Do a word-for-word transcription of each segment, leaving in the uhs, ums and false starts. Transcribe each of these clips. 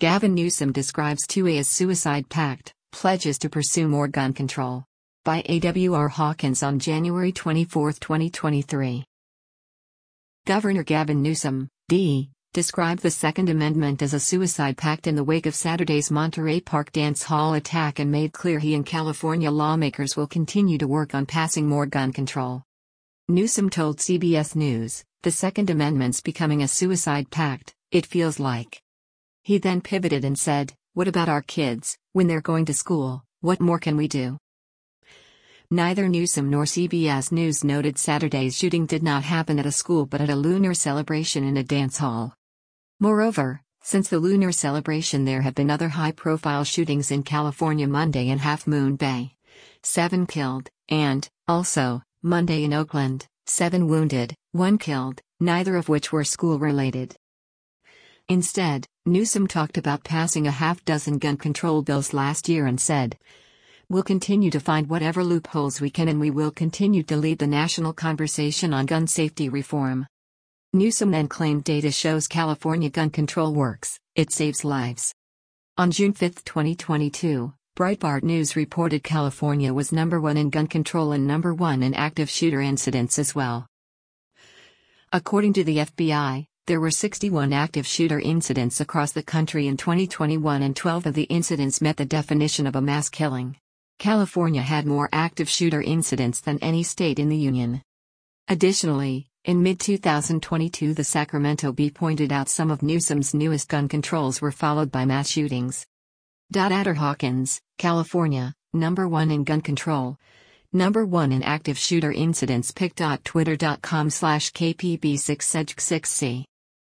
Gavin Newsom describes two A as suicide pact, pledges to pursue more gun control. By A W R Hawkins on January twenty-fourth, twenty twenty-three. Governor Gavin Newsom, D, described the Second Amendment as a suicide pact in the wake of Saturday's Monterey Park dance hall attack and made clear he and California lawmakers will continue to work on passing more gun control. Newsom told C B S News, "The Second Amendment's becoming a suicide pact, it feels like." He then pivoted and said, "What about our kids, when they're going to school, what more can we do?" Neither Newsom nor C B S News noted Saturday's shooting did not happen at a school but at a lunar celebration in a dance hall. Moreover, since the lunar celebration there have been other high-profile shootings in California Monday in Half Moon Bay. Seven killed, and, also, Monday in Oakland, seven wounded, one killed, neither of which were school-related. Instead, Newsom talked about passing a half-dozen gun control bills last year and said, "We'll continue to find whatever loopholes we can and we will continue to lead the national conversation on gun safety reform." Newsom then claimed data shows California gun control works, it saves lives. On June fifth, twenty twenty-two, Breitbart News reported California was number one in gun control and number one in active shooter incidents as well. According to the F B I, there were sixty-one active shooter incidents across the country in twenty twenty-one and twelve of the incidents met the definition of a mass killing. California had more active shooter incidents than any state in the union. Additionally, in mid twenty twenty-two the Sacramento Bee pointed out some of Newsom's newest gun controls were followed by mass shootings. Adder Hawkins, California, number one in gun control. Number one in active shooter incidents pic.twitter.com slash K P B six seg six C.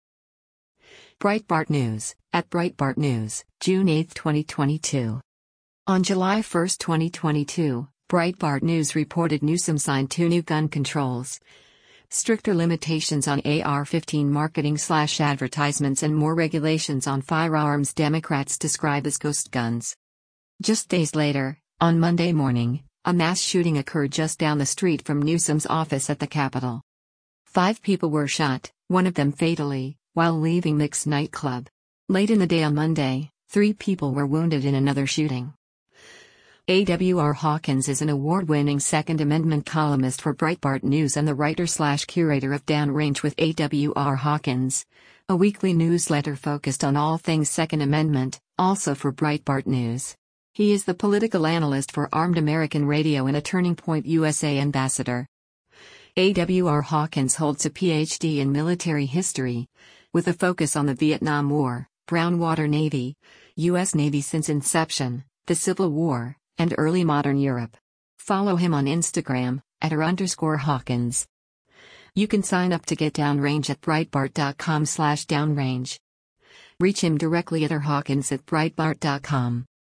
Breitbart News, at Breitbart News, June eighth, twenty twenty-two. On July first, twenty twenty-two, Breitbart News reported Newsom signed two new gun controls. Stricter limitations on A R fifteen marketing slash advertisements and more regulations on firearms Democrats describe as ghost guns. Just days later, on Monday morning, a mass shooting occurred just down the street from Newsom's office at the Capitol. Five people were shot, one of them fatally, while leaving Mick's nightclub. Late in the day on Monday, three people were wounded in another shooting. A W R Hawkins is an award-winning Second Amendment columnist for Breitbart News and the writer-slash-curator of Downrange with A W R Hawkins, a weekly newsletter focused on all things Second Amendment, also for Breitbart News. He is the political analyst for Armed American Radio and a Turning Point U S A ambassador. A W R Hawkins holds a P H D in military history, with a focus on the Vietnam War, Brown Water Navy, U S Navy since inception, the Civil War, and early modern Europe. Follow him on Instagram, at her underscore Hawkins. You can sign up to get Downrange at breitbart.com slash downrange. Reach him directly at her Hawkins at breitbart dot com.